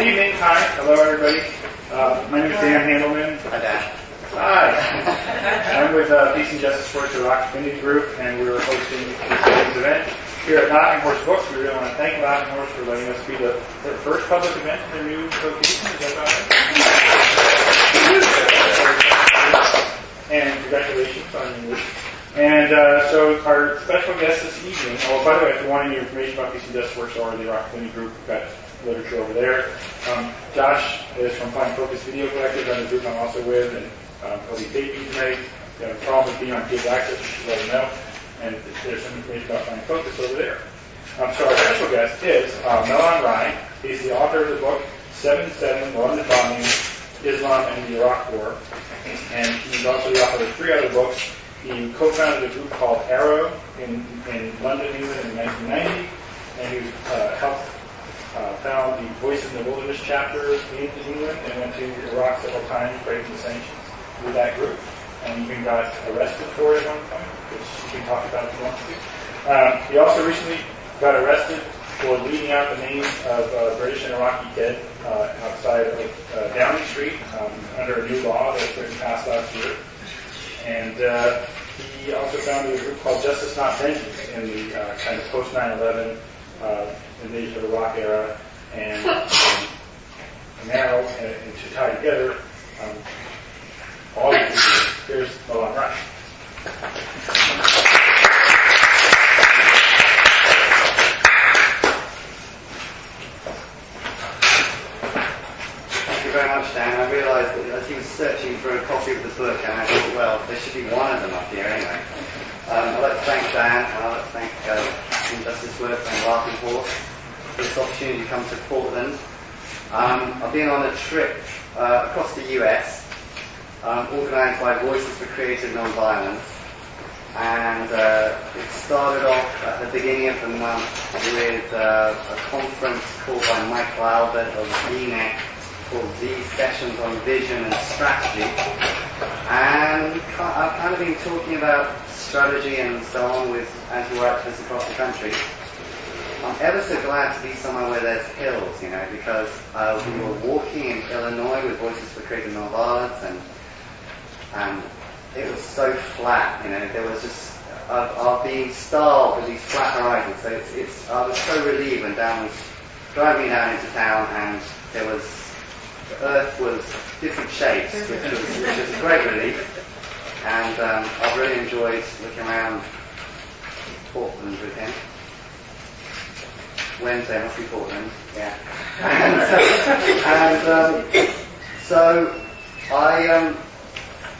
Good evening. Hi. Hello, everybody. My name is Dan Handelman. Hi, Dan. Hi. I'm with Peace and Justice Works at Rock Community Group, and we're hosting this evening's event here at Nottingham Horse Books. We really want to thank Nottingham Horse for letting us be the first public event in their new location. Is that right? And congratulations on your move. And so our special guest this evening, oh, by the way, if you want any information about Peace and Justice Works or the Rock Community Group, we've got literature over there. Josh is from Fine Focus Video Collectors, on the group I'm also with, and he'll be taping tonight. If you have a problem with being on cable access, you should let him know. And there's some information about Fine Focus over there. So our special guest is Melon Ryan. He's the author of the book 7/7 London Bombing, Islam and the Iraq War. And he's also the author of 3 other books. He co-founded a group called Arrow in London, England in 1990, and he helped found the Voice in the Wilderness chapter in England and went to Iraq several times breaking the sanctions with that group, and even got arrested for it at one point, which you can talk about if you want to. He also recently got arrested for leading out the names of British and Iraqi dead outside of Downing Street under a new law that was passed last year. And he also founded a group called Justice Not Vengeance in the kind of post 9/11 invasion of Iraq era, and now, and to tie together all of these, here's Melon Ryan. Thank you very much, Dan. I realised that as he was searching for a copy of the book, and I thought, well, there should be one of them up here anyway. I'd like to thank Dan, and I'd like to thank Justice Works and Larkin Horse for this opportunity to come to Portland. I've been on a trip across the US, organised by Voices for Creative Nonviolence, and it started off at the beginning of the month with a conference called by Michael Albert of VNet called Z Sessions on Vision and Strategy, and I've kind of been talking about strategy and so on with anti-war activists across the country. I'm ever so glad to be somewhere where there's hills, because we were walking in Illinois with Voices for Creative Nonviolence, and it was so flat, there was just, I've been starved with these flat horizons, so I was so relieved when Dan was driving down into town and the earth was different shapes, which was a great relief. And I've really enjoyed looking around Portland with him. Wednesday must be Portland, yeah. So